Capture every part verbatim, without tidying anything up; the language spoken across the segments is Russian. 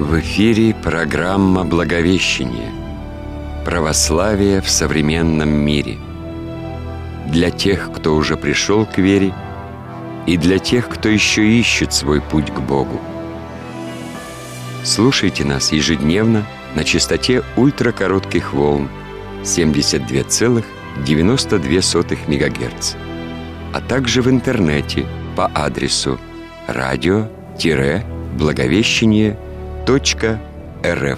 В эфире программа «Благовещение. Православие в современном мире». Для тех, кто уже пришел к вере, и для тех, кто еще ищет свой путь к Богу. Слушайте нас ежедневно на частоте ультракоротких волн семьдесят два целых девяносто две сотых мегагерца, а также в интернете по адресу радио-благовещение точка рф.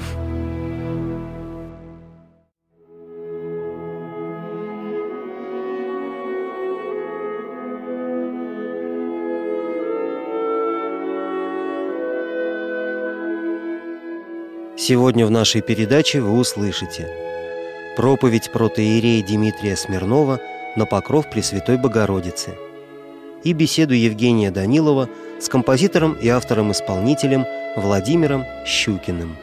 Сегодня в нашей передаче вы услышите проповедь протоиерея Дмитрия Смирнова на покров Пресвятой Богородицы и беседу Евгения Данилова с композитором и автором-исполнителем Владимиром Щукиным.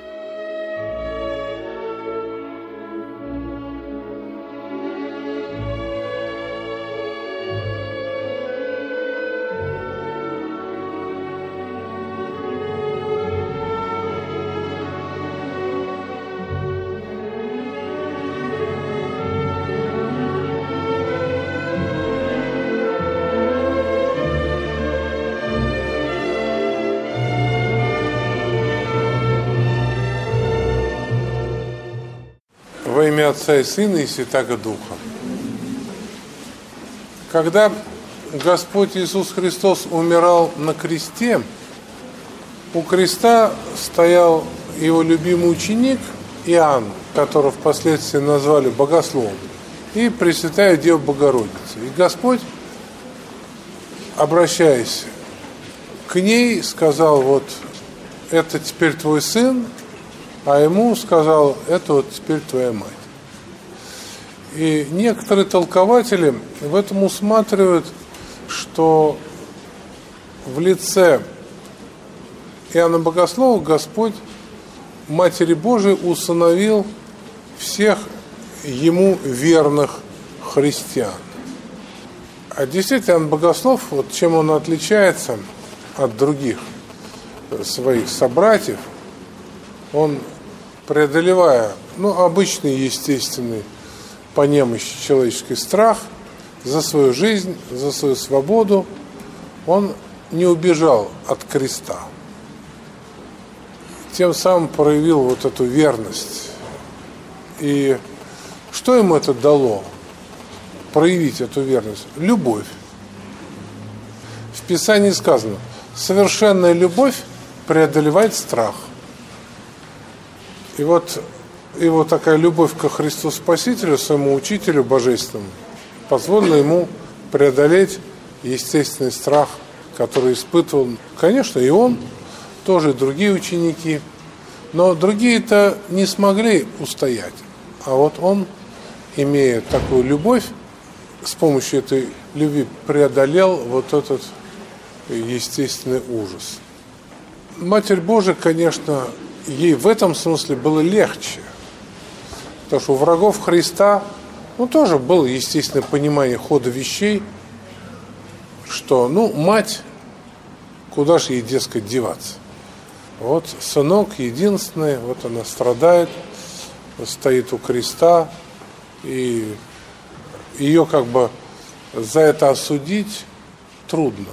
Во имя Отца и Сына и Святаго Духа. Когда Господь Иисус Христос умирал на кресте, у креста стоял его любимый ученик Иоанн, которого впоследствии назвали Богословом, и Пресвятая Дева Богородица. И Господь, обращаясь к ней, сказал: вот это теперь твой сын, а ему сказал: это вот теперь твоя мать. И некоторые толкователи в этом усматривают, что в лице Иоанна Богослова Господь Матери Божией усыновил всех ему верных христиан. А действительно, Иоанн Богослов, вот чем он отличается от других своих собратьев, он, преодолевая, ну, обычный, естественный по немощи человеческий страх за свою жизнь, за свою свободу, он не убежал от креста. Тем самым проявил вот эту верность. И что ему это дало? Проявить эту верность? Любовь. В Писании сказано: совершенная любовь преодолевает страх. И вот его такая любовь ко Христу Спасителю, своему учителю божественному, позволила ему преодолеть естественный страх, который испытывал, конечно, и он, тоже и другие ученики. Но другие-то не смогли устоять. А вот он, имея такую любовь, с помощью этой любви преодолел вот этот естественный ужас. Матерь Божия, конечно, ей в этом смысле было легче. Потому что у врагов Христа, ну, тоже было естественное понимание хода вещей, что, ну, мать, куда же ей, дескать, деваться? Вот сынок единственный, вот она страдает, стоит у креста, и ее как бы за это осудить трудно.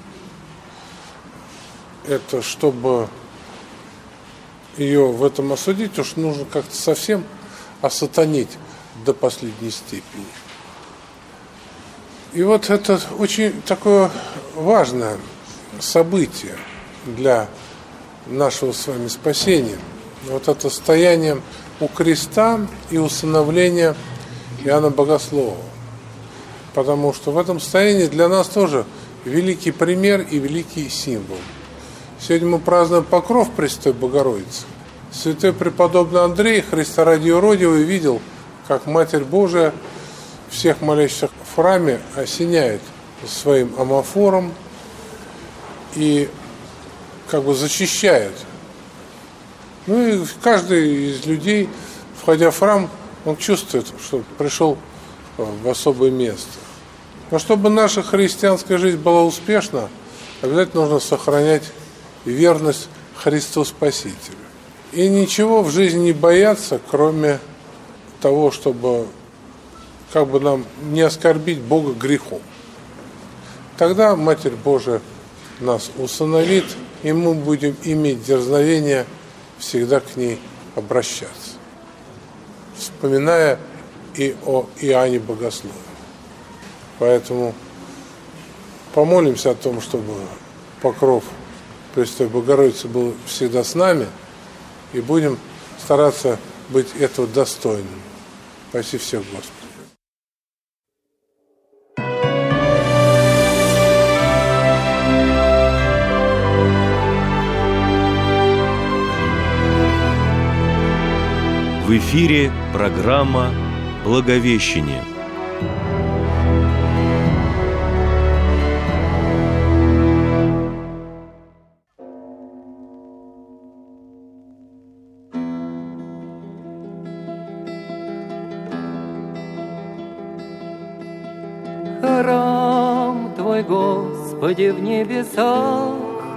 Это чтобы ее в этом осудить, уж нужно как-то совсем осатанить до последней степени. И вот это очень такое важное событие для нашего с вами спасения. Вот это стояние у креста и усыновление Иоанна Богослова. Потому что в этом состоянии для нас тоже великий пример и великий символ. Сегодня мы празднуем покров Пресвятой Богородицы. Святой преподобный Андрей, Христа ради юродивый, видел, как Матерь Божия всех молящихся в храме осеняет своим амофором и как бы защищает. Ну и каждый из людей, входя в храм, он чувствует, что пришел в особое место. Но чтобы наша христианская жизнь была успешна, обязательно нужно сохранять верность Христу Спасителю. И ничего в жизни не бояться, кроме того, чтобы как бы нам не оскорбить Бога грехом. Тогда Матерь Божия нас усыновит, и мы будем иметь дерзновение всегда к ней обращаться, вспоминая и о Иоанне Богослове. Поэтому помолимся о том, чтобы покров Пресвятой Богородицы был всегда с нами, и будем стараться быть этого достойным. Спаси всех, Господи. В эфире программа «Благовещение». Храм Твой, Господи, в небесах,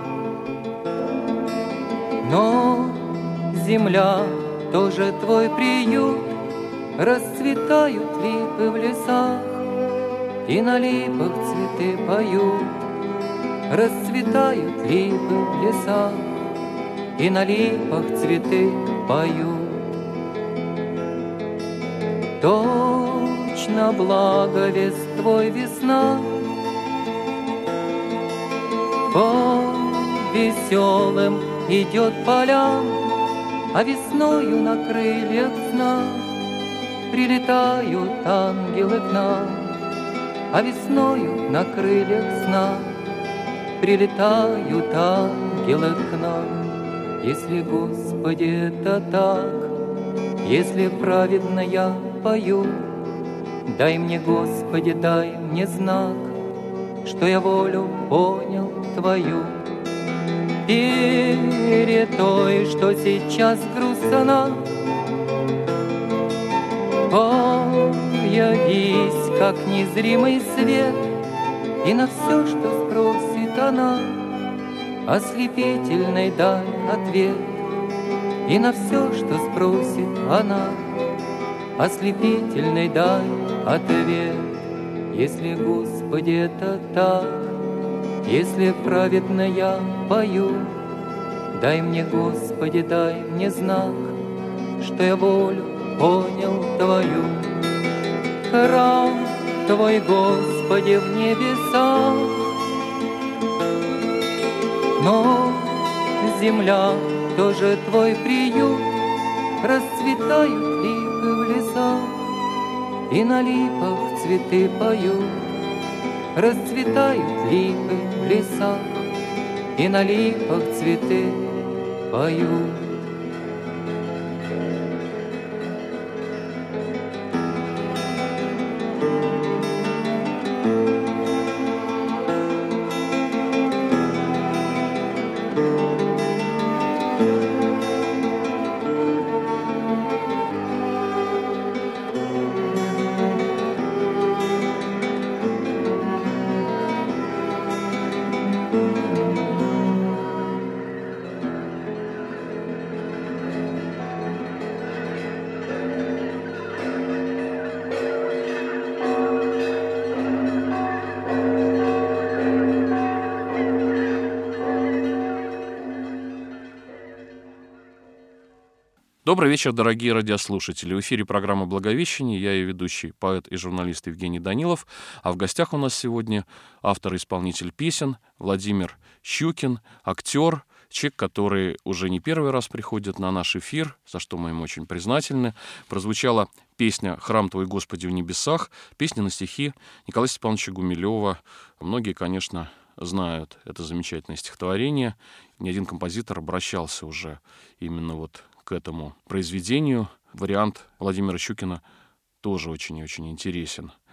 но земля тоже Твой приют. Расцветают липы в лесах, и на липах цветы поют. Расцветают липы в лесах, и на липах цветы поют. Точно благовест Твой весна, по веселым идет полям, а весною на крыльях сна прилетают ангелы к нам, а весною на крыльях сна прилетают ангелы к нам. Если, Господи, это так, если праведно я пою, дай мне, Господи, дай мне знак, что я волю понял Твою. Перед той, что сейчас грустна, появись, как незримый свет, и на все, что спросит она, ослепительный дай ответ. И на все, что спросит она, ослепительный дай ответ. Если, Господи, это так, если праведно я пою, дай мне, Господи, дай мне знак, что я волю понял Твою. Храм Твой, Господи, в небесах, но земля тоже Твой приют. Расцветают липы в лесах, и на липах цветы поют. Расцветают липы в лесах, и на липах цветы поют. Добрый вечер, дорогие радиослушатели. В эфире программа «Благовещение». Я ее ведущий, поэт и журналист Евгений Данилов. А в гостях у нас сегодня автор и исполнитель песен Владимир Щукин, актер, человек, который уже не первый раз приходит на наш эфир, за что мы ему очень признательны. Прозвучала песня «Храм Твой, Господи, в небесах», песня на стихи Николая Степановича Гумилева. Многие, конечно, знают это замечательное стихотворение. Ни один композитор обращался уже именно вот к этому произведению. Вариант Владимира Щукина тоже очень и очень интересен.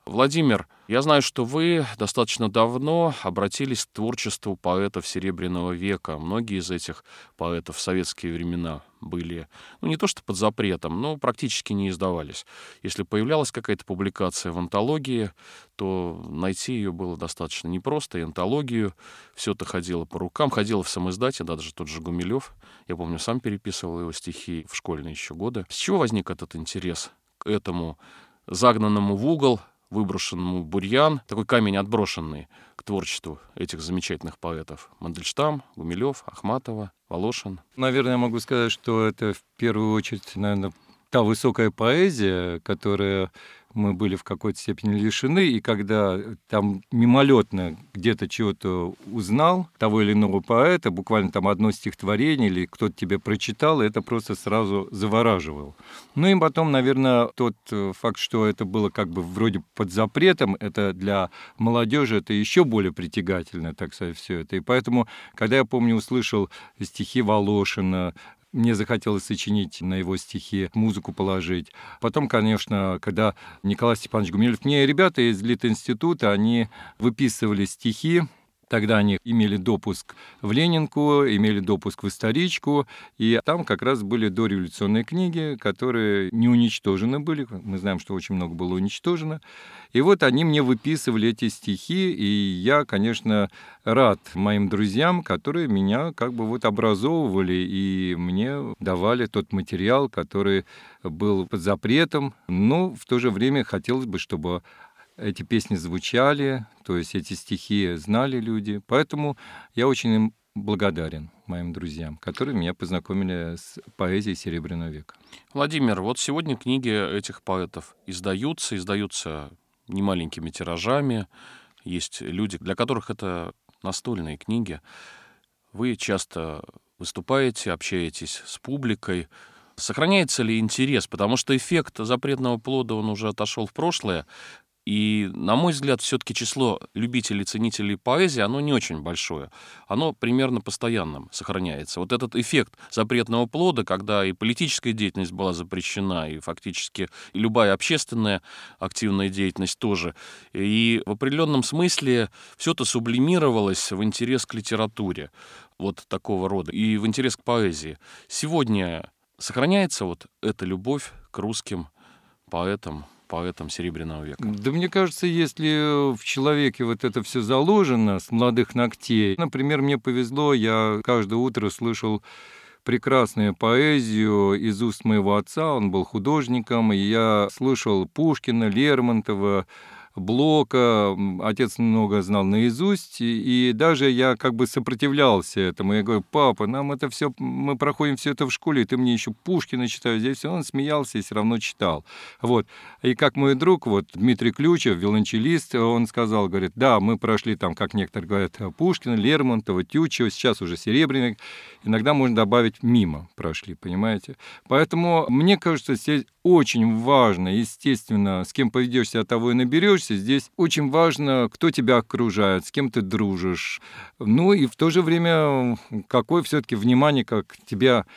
Владимир, я знаю, что вы достаточно давно обратились к творчеству поэтов Серебряного века. Многие из этих поэтов в советские времена были, ну, не то что под запретом, но практически не издавались. Если появлялась какая-то публикация в антологии, то найти ее было достаточно непросто. И антологию все это ходило по рукам, ходило в самоиздате, даже тот же Гумилев. Я помню, сам переписывал его стихи в школьные еще годы. С чего возник этот интерес к этому загнанному в угол, выброшенному в бурьян, такой камень отброшенный к творчеству этих замечательных поэтов? Мандельштам, Гумилев, Ахматова, Волошин. Наверное, я могу сказать, что это в первую очередь, наверное, та высокая поэзия, которая мы были в какой-то степени лишены, и когда там мимолетно где-то чего-то узнал, того или иного поэта, буквально там одно стихотворение или кто-то тебе прочитал, это просто сразу завораживало. Ну и потом, наверное, тот факт, что это было как бы вроде под запретом, это для молодежи это еще более притягательно, так сказать, все это. И поэтому, когда я помню, услышал стихи Волошина, мне захотелось сочинить на его стихи, музыку положить. Потом, конечно, когда Николай Степанович Гумилев, мне ребята из Литинститута, они выписывали стихи. Тогда они имели допуск в Ленинку, имели допуск в Историчку, и там как раз были дореволюционные книги, которые не уничтожены были. Мы знаем, что очень много было уничтожено. И вот они мне выписывали эти стихи, и я, конечно, рад моим друзьям, которые меня как бы вот образовывали и мне давали тот материал, который был под запретом. Но в то же время хотелось бы, чтобы эти песни звучали, то есть эти стихи знали люди. Поэтому я очень им благодарен, моим друзьям, которые меня познакомили с поэзией Серебряного века. Владимир, вот сегодня книги этих поэтов издаются, издаются немаленькими тиражами. Есть люди, для которых это настольные книги. Вы часто выступаете, общаетесь с публикой. Сохраняется ли интерес? Потому что эффект запретного плода, он уже отошел в прошлое. И, на мой взгляд, все-таки число любителей, ценителей поэзии, оно не очень большое. Оно примерно постоянным сохраняется. Вот этот эффект запретного плода, когда и политическая деятельность была запрещена, и фактически любая общественная активная деятельность тоже. И в определенном смысле все это сублимировалось в интерес к литературе вот такого рода и в интерес к поэзии. Сегодня сохраняется вот эта любовь к русским поэтам, поэтам Серебряного века? Да мне кажется, если в человеке вот это все заложено с молодых ногтей. Например, мне повезло, я каждое утро слышал прекрасную поэзию из уст моего отца, он был художником, и я слышал Пушкина, Лермонтова, Блока, отец много знал наизусть, и даже я как бы сопротивлялся этому. Я говорю: папа, нам это все, мы проходим все это в школе, и ты мне еще Пушкина читаешь здесь. Он смеялся и все равно читал. Вот. И как мой друг, вот Дмитрий Ключев, виолончелист, он сказал, говорит: да, мы прошли там, как некоторые говорят, Пушкина, Лермонтова, Тютчева, сейчас уже Серебряный. Иногда можно добавить мимо прошли, понимаете? Поэтому мне кажется, здесь очень важно, естественно, с кем поведешься, от того и наберешься. Здесь очень важно, кто тебя окружает, с кем ты дружишь. Ну и в то же время, какое все-таки внимание, как тебя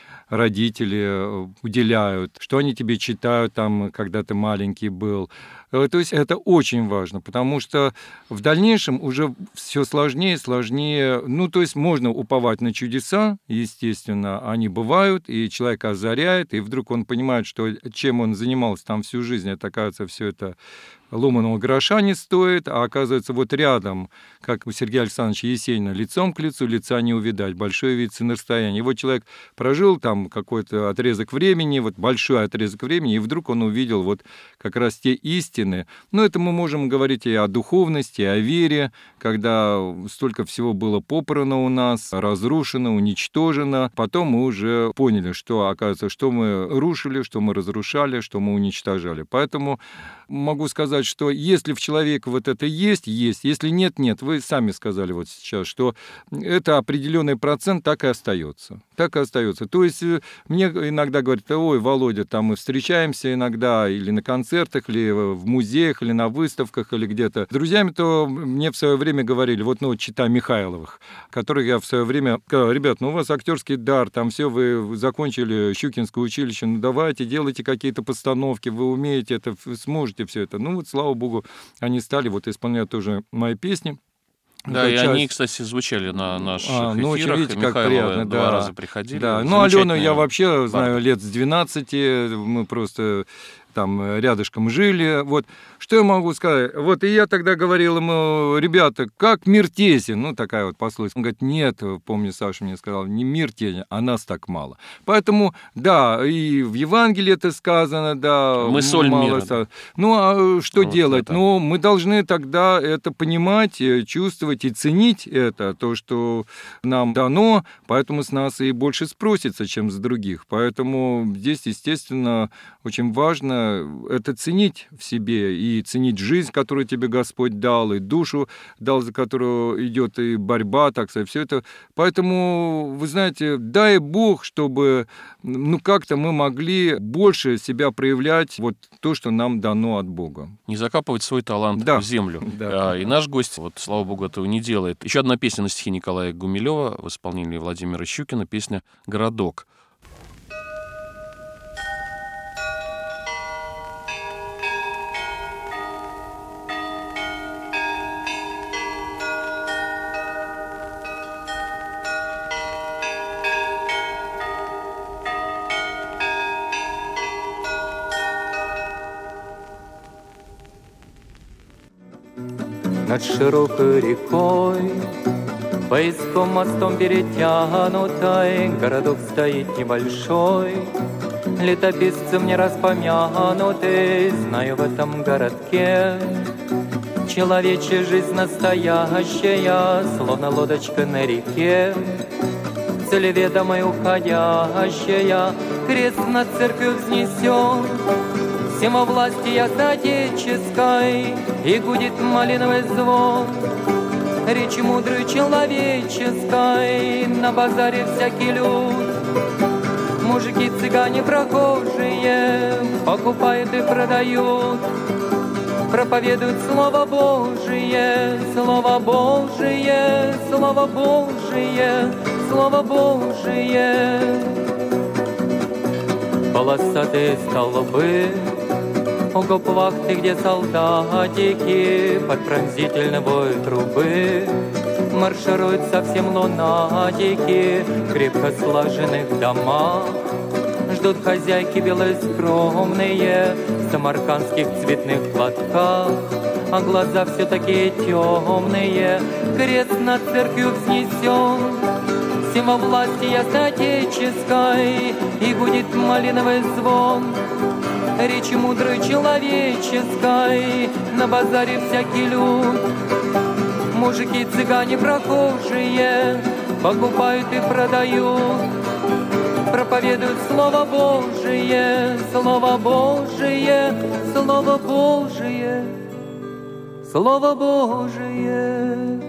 родители уделяют, что они тебе читают, там, когда ты маленький был. То есть это очень важно, потому что в дальнейшем уже все сложнее и сложнее. Ну, то есть можно уповать на чудеса, естественно, они бывают, и человек озаряет, и вдруг он понимает, что чем он занимался там всю жизнь, это, оказывается, все это ломаного гроша не стоит, а оказывается, вот рядом, как у Сергея Александровича Есенина, лицом к лицу лица не увидать, большой вид на расстоянии. И вот человек прожил там какой-то отрезок времени, вот большой отрезок времени, и вдруг он увидел вот как раз те истины. Но это мы можем говорить и о духовности, и о вере, когда столько всего было попрано у нас, разрушено, уничтожено. Потом мы уже поняли, что, оказывается, что мы рушили, что мы разрушали, что мы уничтожали. Поэтому могу сказать, что если в человеке вот это есть, есть, если нет, нет. Вы сами сказали вот сейчас, что это определенный процент так и остается. Так и остается. То есть мне иногда говорят: ой, Володя, там мы встречаемся иногда или на концертах, или в музеях, или на выставках, или где-то. С друзьями то мне в свое время говорили, вот, ну, чита Михайловых, которых я в свое время сказал: ребят, ну у вас актерский дар, там все, вы закончили Щукинское училище, ну давайте, делайте какие-то постановки, вы умеете это, сможете все это. Ну вот вот, слава богу, они стали вот исполнять тоже мои песни. Да, Это и часть... они, кстати, звучали на наших а, ну, эфирах, видите, и как Михайловы приятно, два да. раза приходили. Да. Ну, Алену я вообще барда. знаю лет с двенадцати, мы просто там рядышком жили. Вот. Что я могу сказать? Вот и я тогда говорил ему: ребята, как мир тесен? Ну, такая вот пословица. Он говорит: нет, помню, Саша мне сказал, не мир тесен, а нас так мало. Поэтому, да, и в Евангелии это сказано, да. Мы соль мало мира. Ста... Ну, а что вот делать? это. Ну, мы должны тогда это понимать, чувствовать и ценить это, то, что нам дано, поэтому с нас и больше спросится, чем с других. Поэтому здесь, естественно, очень важно это ценить в себе и ценить жизнь, которую тебе Господь дал, и душу дал, за которую идет и борьба, так сказать, все это. Поэтому, вы знаете, дай Бог, чтобы, ну, как-то мы могли больше себя проявлять, вот то, что нам дано от Бога. Не закапывать свой талант Да. в землю. Да. А, и наш гость, вот, слава богу, этого не делает. Еще одна песня на стихи Николая Гумилева в исполнении Владимира Щукина, песня «Городок». Над широкой рекой, поиском мостом перетянутой, городок стоит небольшой, летописцем не раз помянутый. Знаю, в этом городке человечья жизнь настоящая, словно лодочка на реке, цель ведомой уходящая, крест над церковью взнесен. Всемовластия отеческой, и гудит малиновый звон. Речи мудрой человеческой, на базаре всякий люд. Мужики, цыгане, прохожие, покупают и продают. Проповедуют Слово Божие, Слово Божие, Слово Божие, Слово Божие. Полосатые столбы, у гауптвахты, где солдатики под пронзительный вой трубы маршируют совсем лунатики в крепко слаженных домах. Ждут хозяйки белые скромные в самаркандских цветных платках, а глаза все такие темные, крест над церковью взнесен. Всемовластия отеческой, и гудит малиновый звон. Речи мудрой человеческой, на базаре всякий люд. Мужики, цыгане, прохожие, покупают и продают. Проповедуют Слово Божие, Слово Божие, Слово Божие, Слово Божие.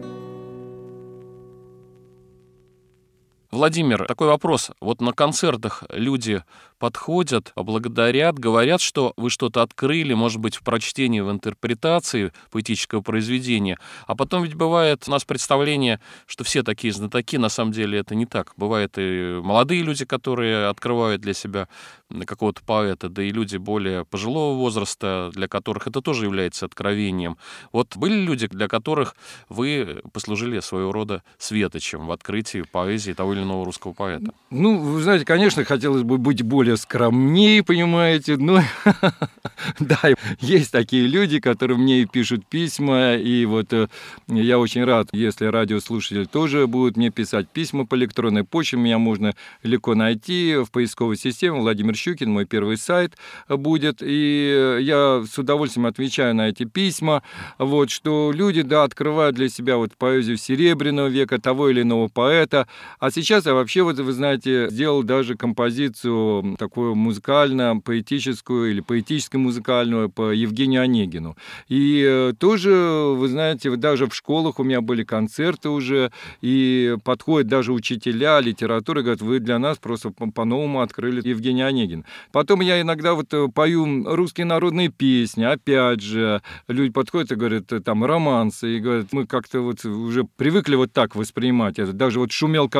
Владимир, такой вопрос. Вот на концертах люди подходят, благодарят, говорят, что вы что-то открыли, может быть, в прочтении, в интерпретации поэтического произведения. А потом ведь бывает у нас представление, что все такие знатоки, на самом деле это не так. Бывают и молодые люди, которые открывают для себя какого-то поэта, да и люди более пожилого возраста, для которых это тоже является откровением. Вот были люди, для которых вы послужили своего рода светочем в открытии поэзии того или иного русского поэта? Ну, вы знаете, конечно, хотелось бы быть более скромнее, понимаете, но да, есть такие люди, которые мне пишут письма, и вот я очень рад, если радиослушатели тоже будут мне писать письма по электронной почте, меня можно легко найти в поисковой системе Владимир Щукин, мой первый сайт будет, и я с удовольствием отвечаю на эти письма, вот, что люди, да, открывают для себя вот поэзию Серебряного века, того или иного поэта, а сейчас я вообще, вот, вы знаете, сделал даже композицию такую музыкально-поэтическую или поэтически-музыкальную по Евгению Онегину. И тоже, вы знаете, даже в школах у меня были концерты уже, и подходят даже учителя литературы, говорят, вы для нас просто по-новому открыли Евгения Онегина. Потом я иногда вот пою русские народные песни, опять же, люди подходят и говорят, там, романсы, и говорят, мы как-то вот уже привыкли вот так воспринимать это. Даже вот «Шумел камыш, деревья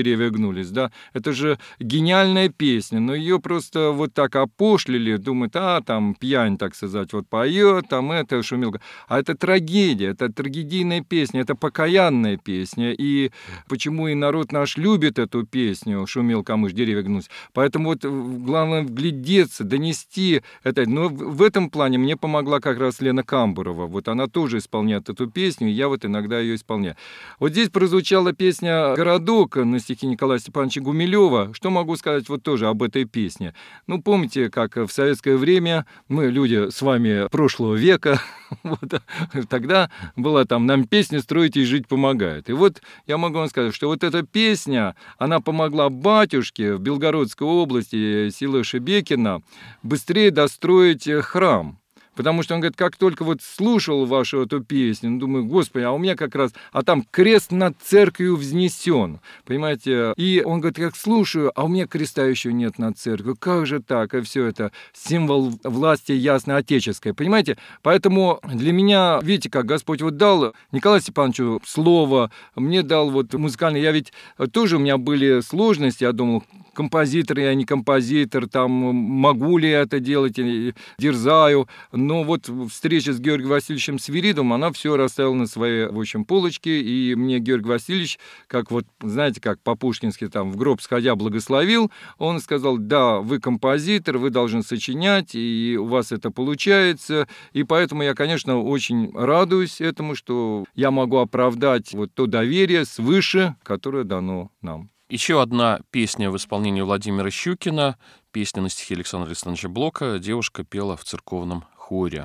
деревья гнулись, да, это же гениальная песня, но ее просто вот так опошлили, думают, а, там, пьянь, так сказать, вот поет, там это, шумелка. А это трагедия, это трагедийная песня, это покаянная песня, и почему и народ наш любит эту песню «Шумел камыш, деревья гнулись». Поэтому вот главное вглядеться, донести это. Но в этом плане мне помогла как раз Лена Камбурова. Вот она тоже исполняет эту песню, и я вот иногда ее исполняю. Вот здесь прозвучала песня «Городок» на стихи Николая Степановича Гумилева. Что могу сказать вот тоже об этой песне? Ну, помните, как в советское время мы, люди с вами прошлого века, вот, тогда была там «Нам песня строить и жить помогает». И вот я могу вам сказать, что вот эта песня, она помогла батюшке в Белгородской области, село Шебекино, быстрее достроить храм. Потому что он говорит, как только вот слушал вашу эту песню, ну, думаю, господи, а у меня как раз, а там крест над церковью взнесен, понимаете? И он говорит, как слушаю, а у меня креста еще нет над церковью, как же так? И все это символ власти ясно отеческой, понимаете? Поэтому для меня, видите, как Господь вот дал Николаю Степановичу слово, мне дал вот музыкальный, я ведь тоже у меня были сложности, я думал, композитор, я не композитор, там, могу ли я это делать, дерзаю. Но вот встреча с Георгием Васильевичем Свиридовым, она все расставила на своей, в общем, полочке, и мне Георгий Васильевич, как вот, знаете, как по-пушкински, там, в гроб сходя благословил, он сказал, да, вы композитор, вы должны сочинять, и у вас это получается, и поэтому я, конечно, очень радуюсь этому, что я могу оправдать вот то доверие свыше, которое дано нам. Еще одна песня в исполнении Владимира Щукина, песня на стихи Александра Александровича Блока. Девушка пела в церковном хоре.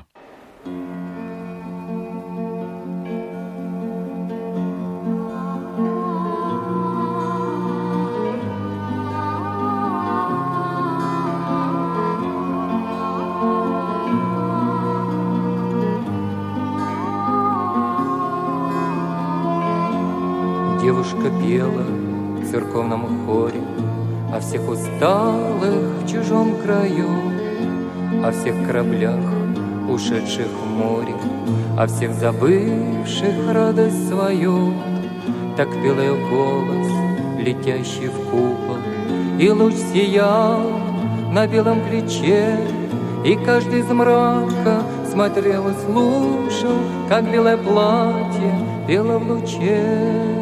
Девушка пела в церковном хоре о всех усталых в чужом краю, о всех кораблях, ушедших в море, о всех забывших радость свою. Так пел ее голос, летящий в купол, и луч сиял на белом плече, и каждый из мрака смотрел и слушал, как белое платье пело в луче.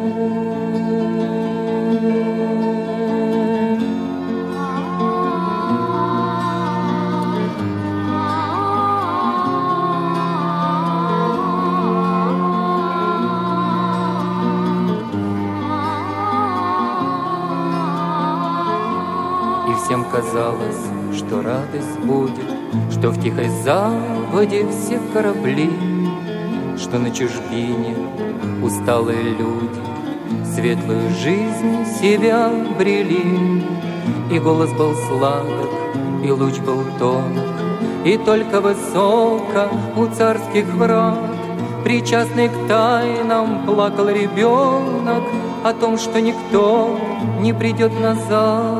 Всем казалось, что радость будет, что в тихой заводе все корабли, что на чужбине усталые люди светлую жизнь себя брели. И голос был сладок, и луч был тонок, и только высоко у царских врат, причастный к тайнам, плакал ребенок о том, что никто не придет назад.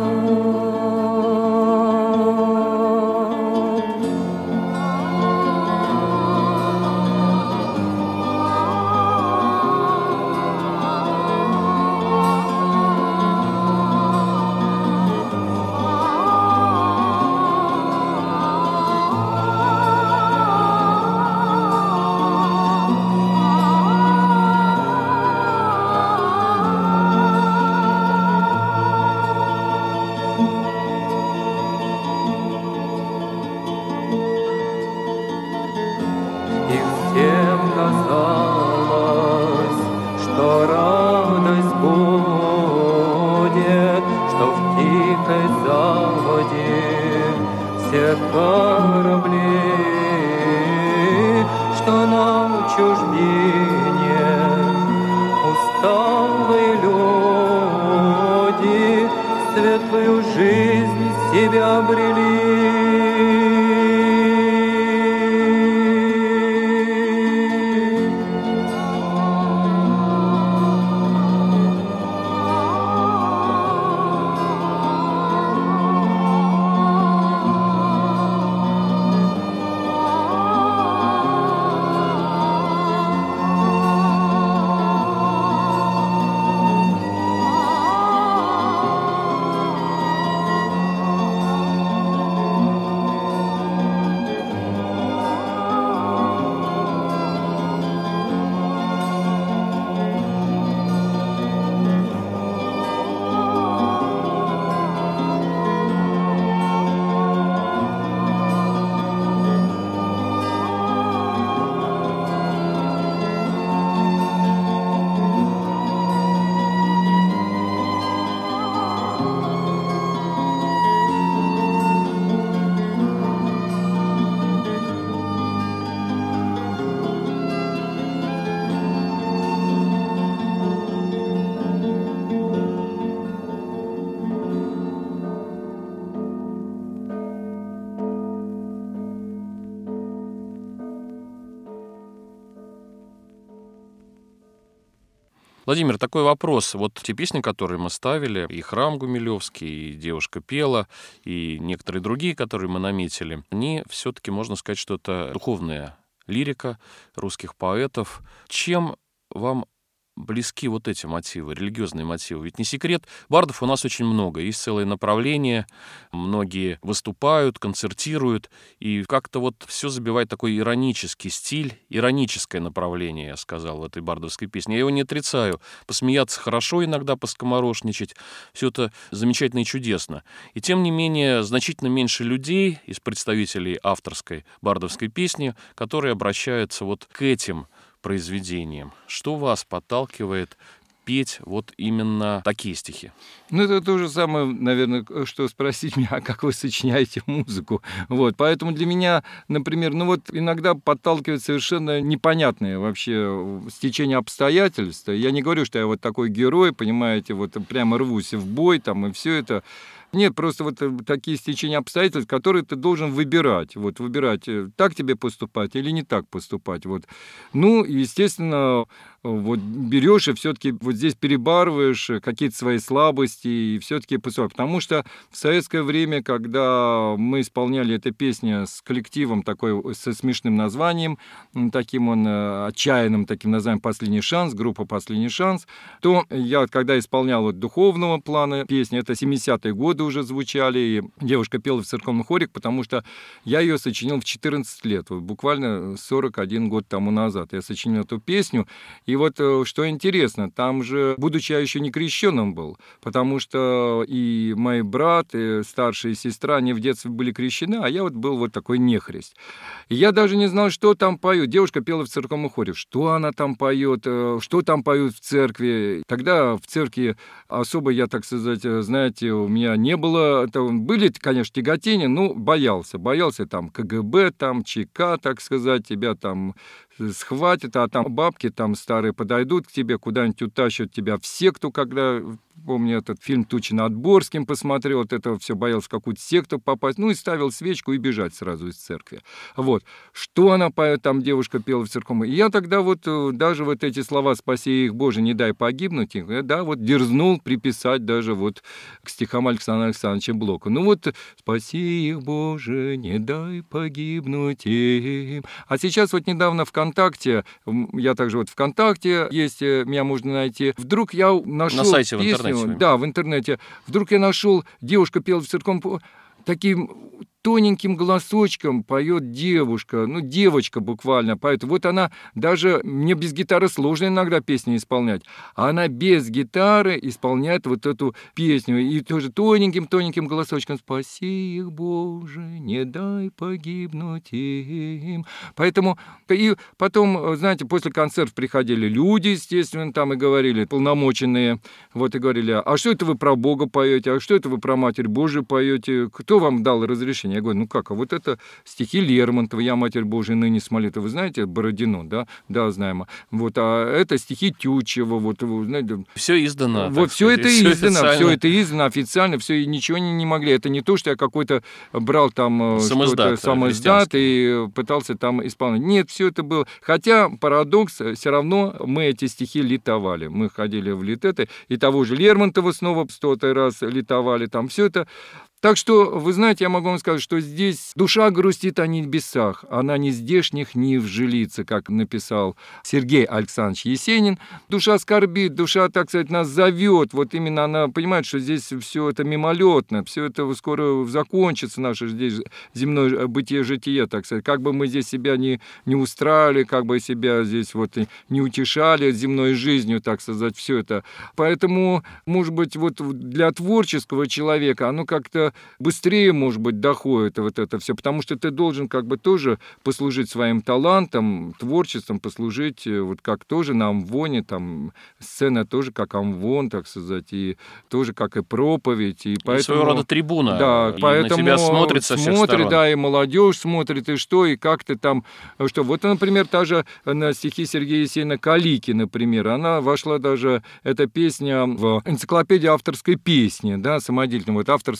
Владимир, такой вопрос. Вот те песни, которые мы ставили, и «Храм Гумилевский», и «Девушка пела», и некоторые другие, которые мы наметили, они все-таки, можно сказать, что это духовная лирика русских поэтов. Чем вам близки вот эти мотивы, религиозные мотивы? Ведь не секрет, бардов у нас очень много, есть целое направление, многие выступают, концертируют, и как-то вот все забивает такой иронический стиль, ироническое направление, я сказал, в этой бардовской песне. Я его не отрицаю. Посмеяться хорошо иногда, поскоморошничать, все это замечательно и чудесно. И тем не менее, значительно меньше людей из представителей авторской бардовской песни, которые обращаются вот к этим произведением. Что вас подталкивает петь вот именно такие стихи? Ну, это то же самое, наверное, что спросить меня, а как вы сочиняете музыку. Вот. Поэтому для меня, например, ну вот иногда подталкивает совершенно непонятное вообще стечение обстоятельств. Я не говорю, что я вот такой герой, понимаете, вот прямо рвусь в бой там и все это. Нет, просто вот такие стечения обстоятельств, которые ты должен выбирать. Вот выбирать, так тебе поступать или не так поступать. Вот. Ну, естественно, вот берешь и все-таки вот здесь перебарываешь какие-то свои слабости и все-таки поступаешь. Потому что в советское время, когда мы исполняли эту песню с коллективом такой, со смешным названием, таким он отчаянным таким названием «Последний шанс», группа «Последний шанс», то я, когда исполнял вот духовного плана песни, это семидесятые годы уже звучали, и девушка пела в церковном хоре, потому что я ее сочинил в четырнадцать лет, вот буквально сорок один год тому назад. Я сочинил эту песню, и вот что интересно, там же, будучи я еще не крещеным был, потому что и мой брат, и старшая сестра, они в детстве были крещены, а я вот был вот такой нехрист. И я даже не знал, что там поют. Девушка пела в церковном хоре, что она там поет, что там поют в церкви. Тогда в церкви особо, я, так сказать, знаете, у меня не было, там были, конечно, тяготения, но боялся, боялся там ка гэ бэ, там ЧК, так сказать, тебя там схватят, а там бабки там старые подойдут к тебе, куда-нибудь утащат тебя в секту, когда, помню, этот фильм «Тучи над Борским» посмотрел, вот это все, боялся в какую-то секту попасть, ну и ставил свечку и бежать сразу из церкви. Вот. Что она поет, там девушка пела в церковном. И я тогда вот даже вот эти слова «Спаси их, Боже, не дай погибнуть», я, да, вот дерзнул приписать даже вот к стихам Александра Александровича Блока. Ну вот «Спаси их, Боже, не дай погибнуть им». А сейчас вот недавно в ВКонтакте, я также вот ВКонтакте есть, меня можно найти. Вдруг я нашел на сайте песню, в интернете. Да, в интернете. Вдруг я нашел, девушка пела в церковном, таким тоненьким голосочком поет девушка, ну, девочка буквально поет. Вот она даже, мне без гитары сложно иногда песни исполнять, а она без гитары исполняет вот эту песню. И тоже тоненьким-тоненьким голосочком «Спаси их, Боже, не дай погибнуть им». Поэтому, и потом, знаете, после концертов приходили люди, естественно, там и говорили, полномоченные, вот и говорили: а что это вы про Бога поете, а что это вы про Матерь Божию поете, кто вам дал разрешение? Я говорю: ну как, а вот это стихи Лермонтова, «Я, Матерь Божия, ныне смолит». Вы знаете Бородино, да? Да, знаем. Вот, а это стихи Тютчева, вот, знаете. Все издано. Вот все это все издано, все это издано официально, все, и ничего не, не могли. Это не то, что я какой-то брал там самоздат, самоздат и пытался там исполнять. Нет, все это было. Хотя парадокс, все равно мы эти стихи литовали. Мы ходили в литеты, и того же Лермонтова снова стотый раз литовали. Там все это. Так что, вы знаете, я могу вам сказать, что здесь душа грустит о небесах, она не здешних нив жилится, как написал Сергей Александрович Есенин. Душа скорбит, душа, так сказать, нас зовет. Вот именно она понимает, что здесь все это мимолетно, все это скоро закончится, наше здесь земное бытие-житие, так сказать. Как бы мы здесь себя не, не устраивали, как бы себя здесь вот не утешали земной жизнью, так сказать, все это. Поэтому, может быть, вот для творческого человека оно как-то быстрее, может быть, доходит вот это все, потому что ты должен как бы тоже послужить своим талантом, творчеством, послужить вот как тоже на амвоне, там сцена тоже как амвон, так сказать, и тоже как и проповедь. И, поэтому, и своего рода трибуна. Да, и поэтому на тебя смотрит со всех смотрит, сторон. Да, и молодежь смотрит, и что, и как ты там, что. Вот, например, та же на стихи Сергея Есенина «Калики», например, она вошла даже, эта песня, в энциклопедию авторской песни, да, самодельной, вот авторской песни.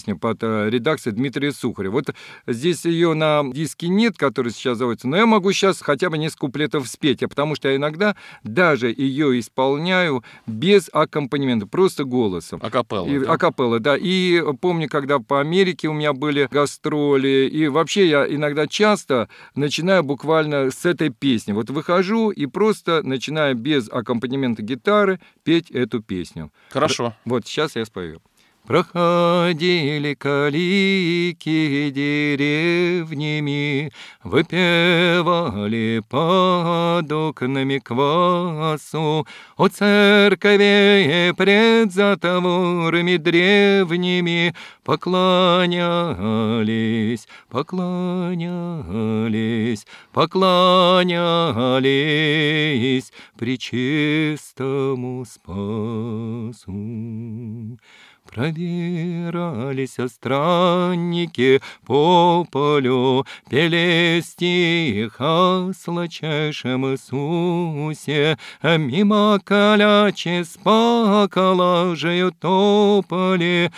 песня под редакцией Дмитрия Сухарева. Вот здесь ее на диске нет, который сейчас заводится, но я могу сейчас хотя бы несколько куплетов спеть, потому что я иногда даже ее исполняю без аккомпанемента, просто голосом. Акапелла. И, да? Акапелла, да. И помню, когда по Америке у меня были гастроли, и вообще я иногда часто начинаю буквально с этой песни. Вот выхожу и просто начинаю без аккомпанемента гитары петь эту песню. Хорошо. Вот сейчас я спою. Проходили калики деревнями, выпивали под окнами квасу, о церкви пред затворами древними поклонялись, поклонялись, поклонялись пречистому Спасу. Пробирались странники по полю, пели стих о сладчайшем Иисусе, мимо калячи с поколажею топали,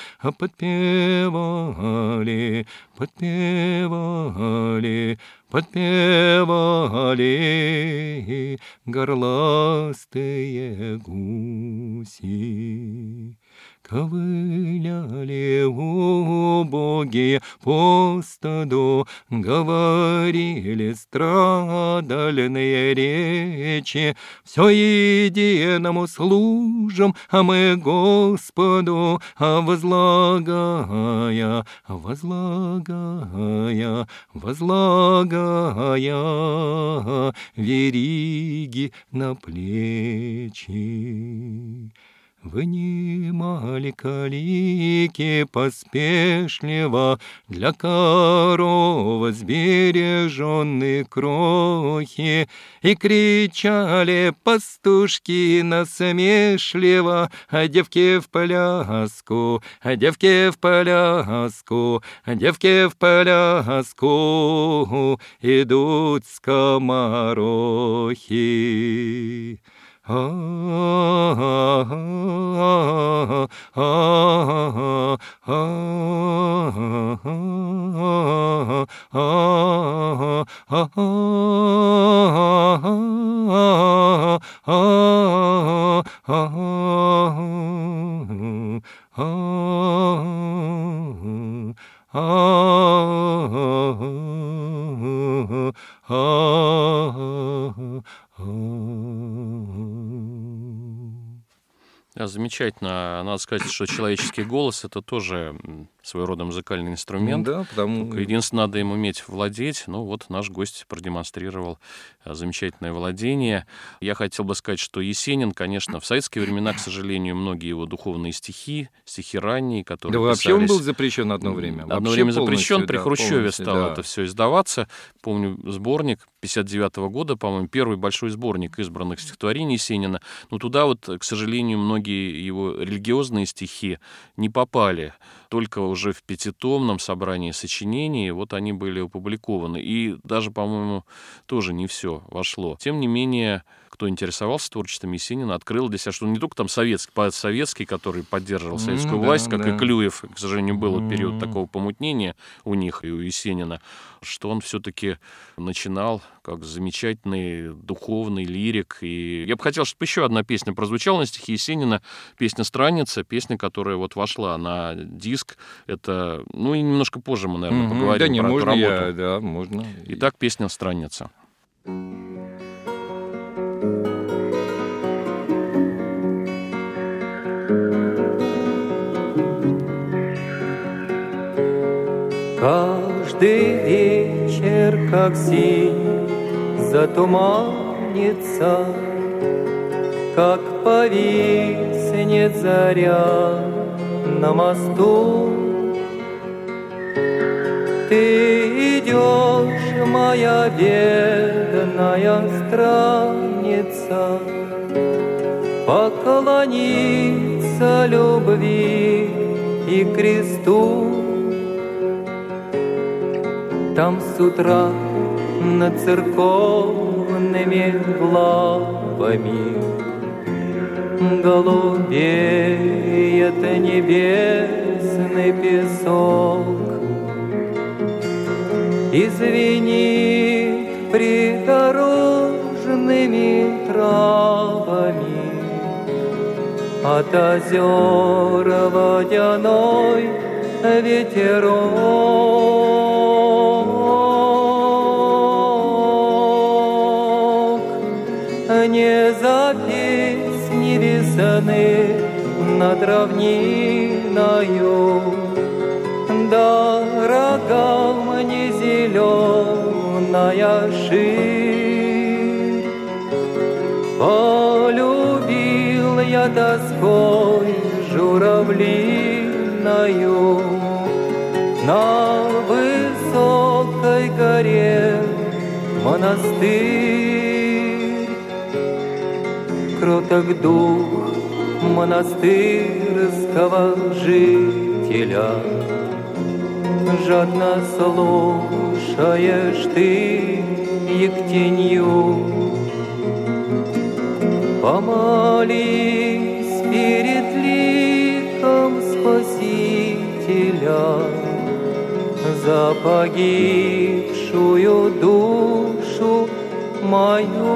подпевали, подпевали, подпевали горластые гуси. Ковыляли убогие по стаду, говорили страдальные речи, все единому служим, а мы Господу, возлагая, возлагая, возлагая вериги на плечи. Вынимали калики поспешливо для коров сбереженные крохи, и кричали пастушки насмешливо: «А девки в пляску, а девки в пляску, а девки в пляску, идут скоморохи». Замечательно. Надо сказать, что человеческий голос — это тоже своего рода музыкальный инструмент. Да, потому... Только единственное, надо им уметь владеть. Ну вот наш гость продемонстрировал замечательное владение. Я хотел бы сказать, что Есенин, конечно, в советские времена, к сожалению, многие его духовные стихи, стихи ранние, которые Да писались... вообще он был запрещен одно время. Одно вообще время запрещен, при да, Хрущеве стало да. это все издаваться. Помню, сборник пятьдесят девятого года, по-моему, первый большой сборник избранных стихотворений Есенина. Но туда вот, к сожалению, многие его религиозные стихи не попали. Только уже в пятитомном собрании сочинений вот они были опубликованы. И даже, по-моему, тоже не все вошло. Тем не менее, кто интересовался творчеством Есенина, открыл для себя, что он не только там советский, поэт советский, который поддерживал советскую mm, власть, да, как да. и Клюев, к сожалению, был Mm. период такого помутнения у них и у Есенина, что он все-таки начинал как замечательный духовный лирик. И я бы хотел, чтобы еще одна песня прозвучала на стихи Есенина, песня «Страница», песня, которая вот вошла на диск. Это, ну и немножко позже мы, наверное, Mm-hmm. поговорим да не, про эту можно работу. я, да, можно. Итак, песня «Страница». Каждый вечер, как синь, затуманится, как повиснет заря на мосту. Ты идешь, моя бедная странница, поклониться любви и кресту. Там с утра над церковными главами голубеет цвет небесный песок, и звенит придорожными травами от озера водяной ветерок. Не запеть не весны над равниною, дорога мне зеленая ширь. Полюбил я тоской журавлиною на высокой горе монастырь. Кроток дух монастырского жителя, жадно слушаешь ты ектенью. Помолись перед ликом Спасителя за погибшую душу мою.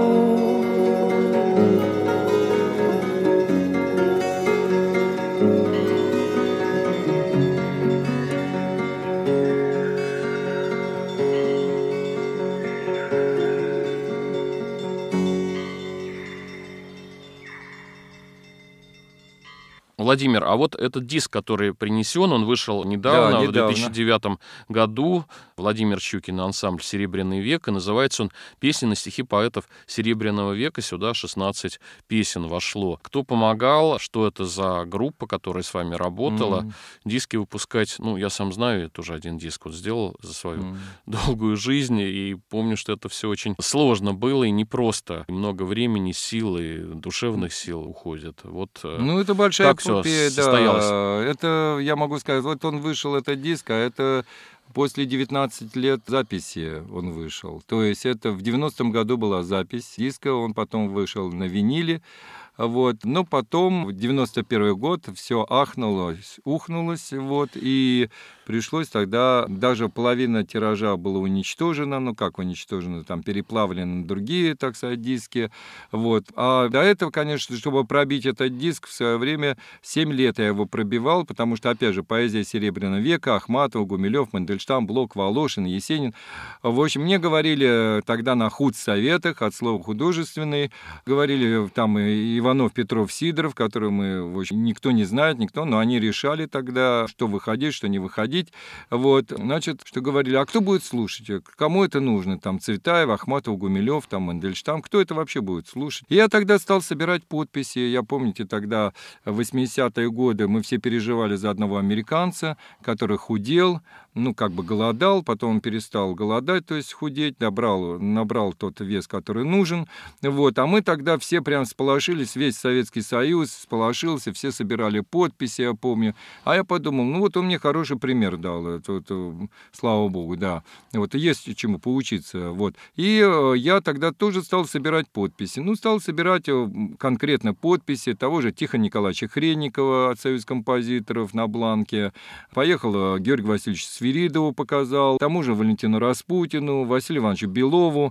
Владимир, а вот этот диск, который принесен, он вышел недавно, да, в две тысячи девятом году. Владимир Щукин, ансамбль «Серебряный век», и называется он «Песни на стихи поэтов Серебряного века». Сюда шестнадцать песен вошло. Кто помогал, что это за группа, которая с вами работала? Mm-hmm. Диски выпускать, ну, я сам знаю, я тоже один диск вот сделал за свою mm-hmm. долгую жизнь, и помню, что это все очень сложно было и непросто. Много времени, сил и душевных сил уходит. Вот, ну, это большая как все состоялось? Да. Это, я могу сказать, вот он вышел, этот диск, а это после девятнадцати лет записи он вышел. То есть это в девяностом году была запись диска, он потом вышел на виниле. Вот. Но потом, в девяносто первый год, все ахнулось, ухнулось, вот, и пришлось тогда, даже половина тиража была уничтожена, ну как уничтожена, там переплавлены на другие, так сказать, диски, вот. А до этого, конечно, чтобы пробить этот диск, в свое время семь лет я его пробивал, потому что, опять же, поэзия Серебряного века, Ахматова, Гумилев, Мандельштам, Блок, Волошин, Есенин. В общем, мне говорили тогда на худсоветах, от слова художественный, говорили там и Иванов, Петров, Сидоров, которые мы, в общем, никто не знает, никто, но они решали тогда, что выходить, что не выходить. Вот, значит, что говорили, а кто будет слушать? Кому это нужно? Там Цветаев, Ахматов, Гумилев, там Мандельштам, кто это вообще будет слушать? И я тогда стал собирать подписи. Я, помните, тогда в восьмидесятые годы мы все переживали за одного американца, который худел, ну, как бы голодал, потом он перестал голодать, то есть худеть, набрал, набрал тот вес, который нужен. Вот, а мы тогда все прям сполошились, весь Советский Союз сполошился, все собирали подписи, я помню. А я подумал, ну, вот он мне хороший пример дал, это, это, слава богу, да. Вот, есть чему поучиться, вот. И я тогда тоже стал собирать подписи. Ну, стал собирать конкретно подписи того же Тихона Николаевича Хренникова от союз композиторов на бланке. Поехал Георгий Васильевич Свиридову показал, тому же Валентину Распутину, Василию Ивановичу Белову.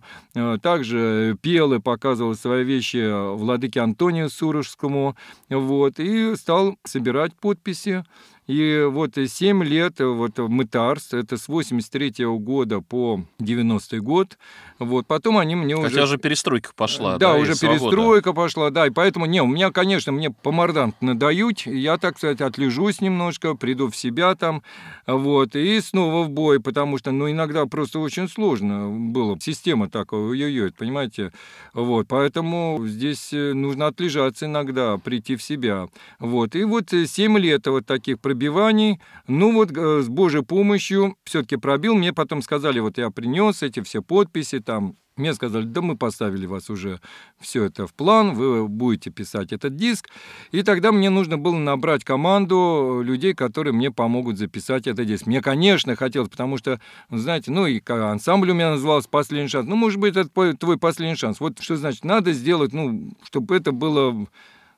Также пел и показывал свои вещи владыке Антонию Сурожскому. Вот, и стал собирать подписи. И вот семь лет вот мытарств, это с восемьдесят третьего года по девяностый год. Вот, потом они мне уже... Хотя же перестройка пошла, да? Да, уже перестройка пошла, да, и поэтому, не, у меня, конечно, мне по мордам надают, я, так сказать, отлежусь немножко, приду в себя там, вот, и снова в бой, потому что, ну, иногда просто очень сложно было, система такая, ой-ой-ой, понимаете, вот, поэтому здесь нужно отлежаться иногда, прийти в себя, вот, и вот семь лет вот таких пробиваний, ну, вот, с Божьей помощью все-таки пробил, мне потом сказали, вот я принес эти все подписи, там, мне сказали, да мы поставили вас уже все это в план, вы будете писать этот диск. И тогда мне нужно было набрать команду людей, которые мне помогут записать этот диск. Мне, конечно, хотелось, потому что, знаете, ну и ансамбль у меня назывался «Последний шанс». Ну, может быть, это твой последний шанс. Вот что значит, надо сделать, ну, чтобы это было...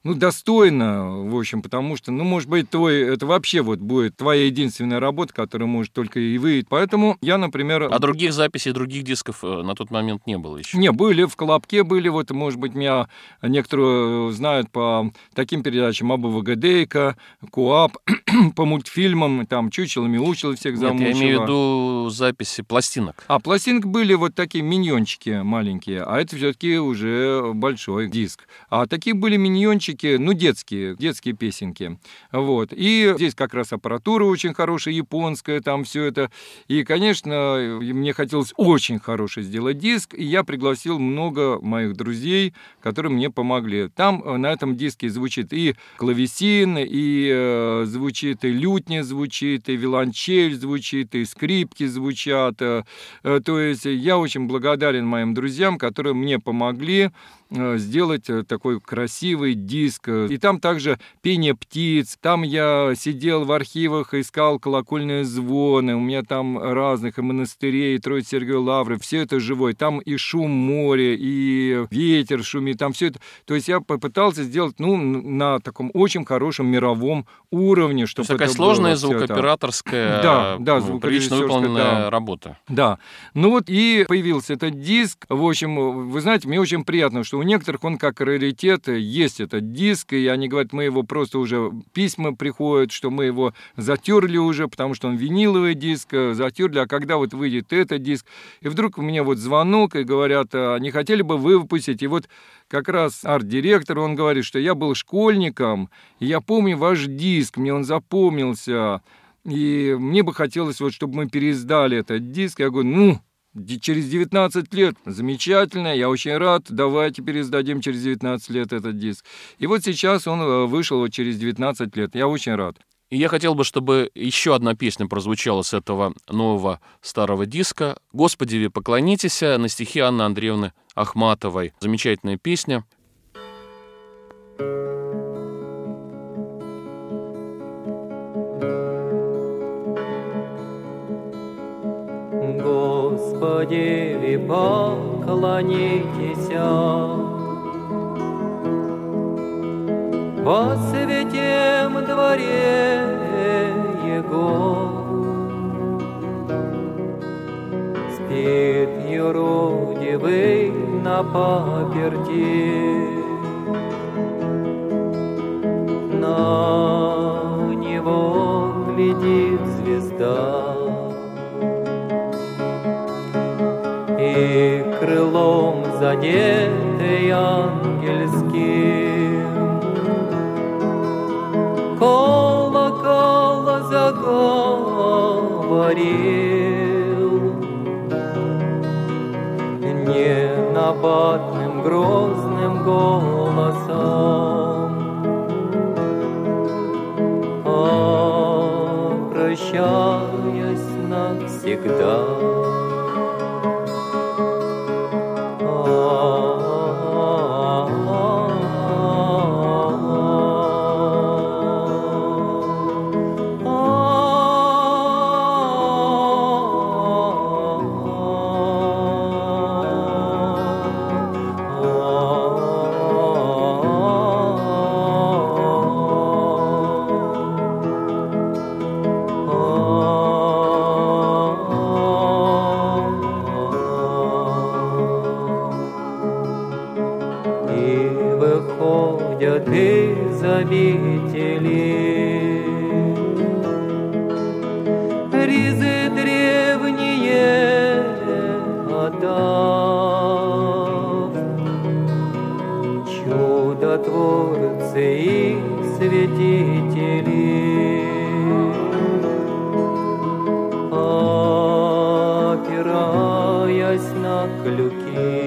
ну, достойно, в общем, потому что, ну, может быть, твой, это вообще вот будет твоя единственная работа, которая может только и выйти. Поэтому я, например... А других записей, других дисков на тот момент не было еще? Не, были, в «Колобке» были, вот, может быть, меня некоторые знают по таким передачам «Абу-Вагадейка», «Куап», по мультфильмам, там, «Чучело-мяучело» всех замучило. Нет, я имею в виду записи пластинок. А, пластинок были вот такие миньончики маленькие, а это все-таки уже большой диск. А такие были миньончики, ну, детские, детские песенки. Вот. И здесь как раз аппаратура очень хорошая, японская, там все это. И, конечно, мне хотелось очень хороший сделать диск, и я пригласил много моих друзей, которые мне помогли. Там на этом диске звучит и клавесин, и э, звучит и лютня звучит, и виолончель звучит, и скрипки звучат. Э, э, то есть я очень благодарен моим друзьям, которые мне помогли сделать такой красивый диск. И там также пение птиц. Там я сидел в архивах, искал колокольные звоны. У меня там разных и монастырей, и Троицы Сергиевой Лавры. Все это живое. Там и шум моря, и ветер шумит. Там все это. То есть я попытался сделать, ну, на таком очень хорошем мировом уровне, чтобы такая это сложная было звукооператорская, да, да, ну, прилично выполненная да. работа. Да. Ну вот и появился этот диск. В общем, вы знаете, мне очень приятно, что у некоторых он как раритет, есть этот диск, и они говорят, мы его просто уже, письма приходят, что мы его затерли уже, потому что он виниловый диск, затерли, а когда вот выйдет этот диск, и вдруг у меня вот звонок, и говорят, а не хотели бы вы выпустить, и вот как раз арт-директор, он говорит, что я был школьником, и я помню ваш диск, мне он запомнился, и мне бы хотелось, вот, чтобы мы переиздали этот диск. Я говорю, ну, через девятнадцать лет. Замечательно, я очень рад. Давайте переиздадим через девятнадцать лет этот диск. И вот сейчас он вышел вот через девятнадцать лет. Я очень рад. И я хотел бы, чтобы еще одна песня прозвучала с этого нового старого диска. «Господи, вы поклонитесь» на стихи Анны Андреевны Ахматовой. Замечательная песня. Господи, вы поклонитесь во святем дворе Его. Спит юродивый на паперти, на него глядит звезда. И крылом задетый ангельским колокол заговорил ненабатным грозным голосом, прощаясь навсегда. Выходят из обители ризы древние отдав, чудотворцы и святители, опираясь на клюки.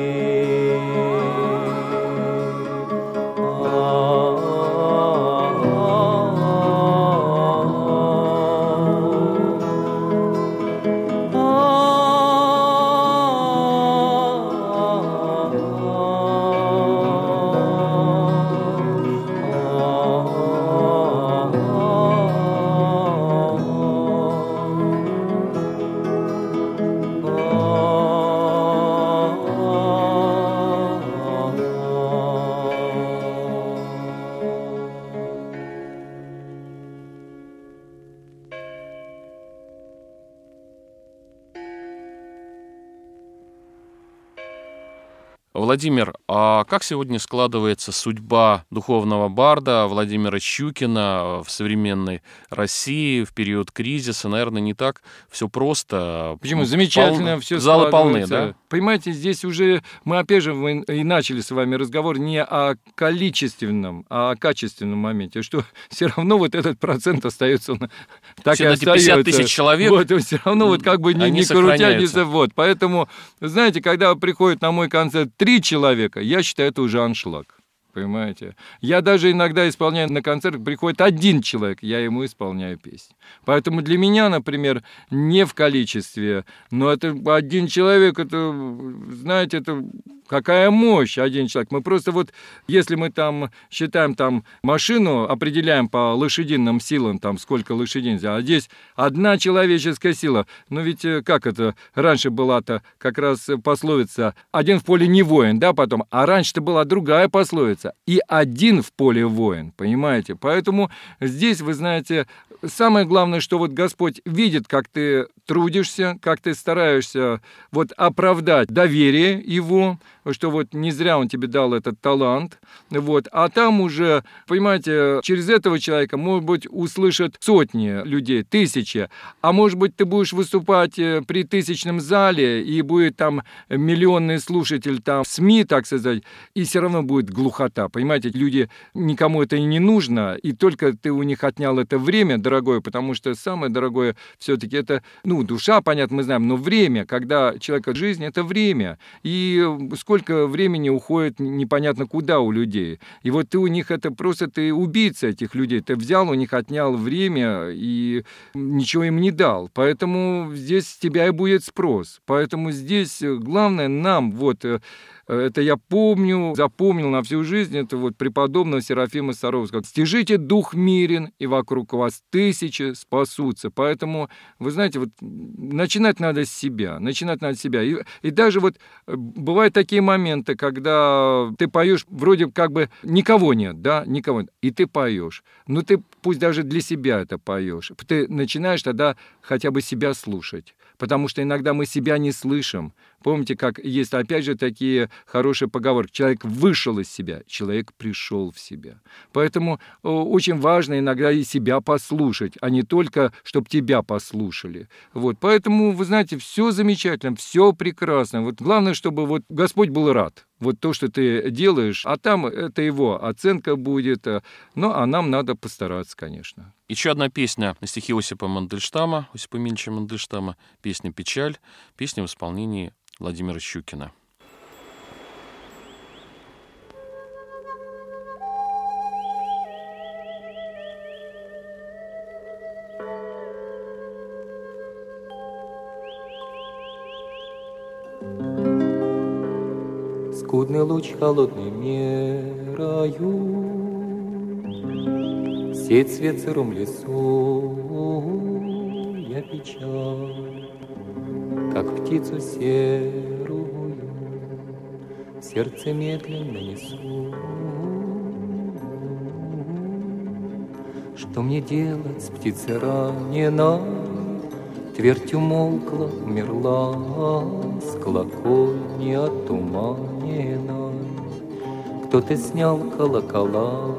Владимир, а как сегодня складывается судьба духовного барда Владимира Щукина в современной России в период кризиса? Наверное, не так все просто. Почему? Замечательно Пол... все Залы полны, да? Понимаете, здесь уже мы, опять же, мы и начали с вами разговор не о количественном, а о качественном моменте, что все равно вот этот процент остается, так все и эти остается. пятьдесят тысяч человек, вот, все равно вот как бы не, не крутятся. Вот, поэтому, знаете, когда приходит на мой концерт три человека, я считаю, это уже аншлаг. Понимаете? Я даже иногда исполняю на концерт, приходит один человек, я ему исполняю песню. Поэтому для меня, например, не в количестве, но это один человек, это, знаете, это какая мощь один человек. Мы просто вот, если мы там считаем там машину, определяем по лошадиным силам, там сколько лошадей, а здесь одна человеческая сила. Но ведь как это, раньше была-то как раз пословица «один в поле не воин», да, потом, а раньше-то была другая пословица «и один в поле воин», понимаете? Поэтому здесь, вы знаете, самое главное, что вот Господь видит, как ты трудишься, как ты стараешься вот оправдать доверие Его, что вот не зря Он тебе дал этот талант, вот, а там уже, понимаете, через этого человека, может быть, услышат сотни людей, тысячи, а может быть, ты будешь выступать при тысячном зале, и будет там миллионный слушатель, там, СМИ, так сказать, и все равно будет глухота, понимаете, люди, никому это и не нужно, и только ты у них отнял это время дорогое, потому что самое дорогое все-таки это, ну, душа, понятно, мы знаем, но время, когда человека жизнь, это время, и сколько времени уходит непонятно куда у людей. И вот ты у них это просто, ты убийца этих людей. Ты взял у них, отнял время и ничего им не дал. Поэтому здесь с тебя и будет спрос. Поэтому здесь главное нам вот... Это я помню, запомнил на всю жизнь, это вот преподобного Серафима Саровского. «Стяжите дух мирен, и вокруг вас тысячи спасутся». Поэтому, вы знаете, вот начинать надо с себя, начинать надо с себя. И, и даже вот бывают такие моменты, когда ты поешь, вроде как бы никого нет, да, никого нет, и ты поешь. Но ты пусть даже для себя это поешь. Ты начинаешь тогда хотя бы себя слушать, потому что иногда мы себя не слышим. Помните, как есть, опять же, такие хорошие поговорки. Человек вышел из себя, человек пришел в себя. Поэтому очень важно иногда и себя послушать, а не только, чтобы тебя послушали. Вот. Поэтому, вы знаете, все замечательно, все прекрасно. Вот главное, чтобы вот Господь был рад. Вот то, что ты делаешь, а там это его оценка будет. Ну, а нам надо постараться, конечно. Еще одна песня на стихи Осипа Мандельштама, Осипа Эмильевича Мандельштама, песня «Печаль», песня в исполнении Владимира Щукина. Скудный луч холодный мерою, сеть свет сыром лесу, я печаль, как птицу серую, в сердце медленно несу. Что мне делать с птицей раненой? Твердь умолкла, умерла, с колокольни отуманенной. Кто-то снял колокола,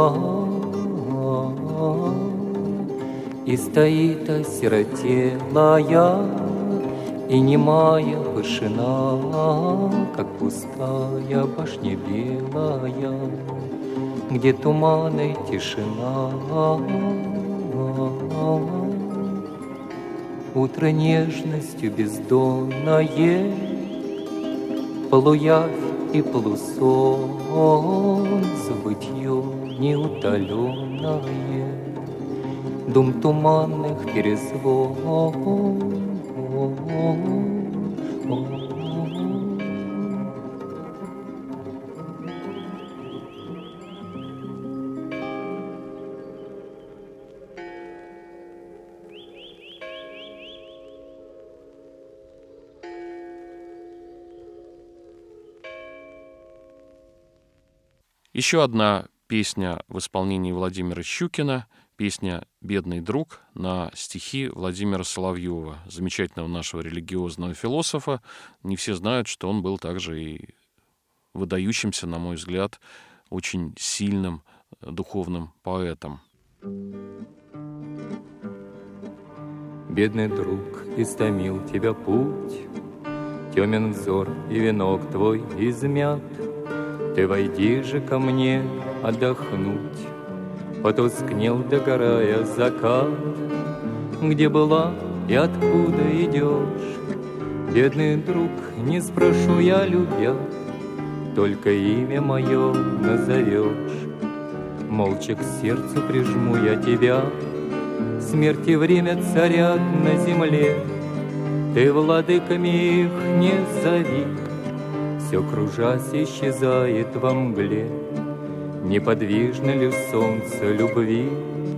и стоит осиротелая и немая вышина, как пустая башня белая, где туман и тишина. Утро нежностью бездонное, полуявь и полусон, забытье неутоленное, дум туманных перезвон. Еще одна песня в исполнении Владимира Щукина, песня «Бедный друг» на стихи Владимира Соловьева, замечательного нашего религиозного философа. Не все знают, что он был также и выдающимся, на мой взгляд, очень сильным духовным поэтом. Бедный друг, истомил тебя путь, темен взор и венок твой измят. Ты войди же ко мне отдохнуть, потускнел, догорая закат. Где была и откуда идешь, бедный друг, не спрошу я, любя, только имя мое назовешь. Молча к сердцу прижму я тебя, смерти время царят на земле. Ты владыками их не зови, все кружась исчезает во мгле. Неподвижно ли солнце любви?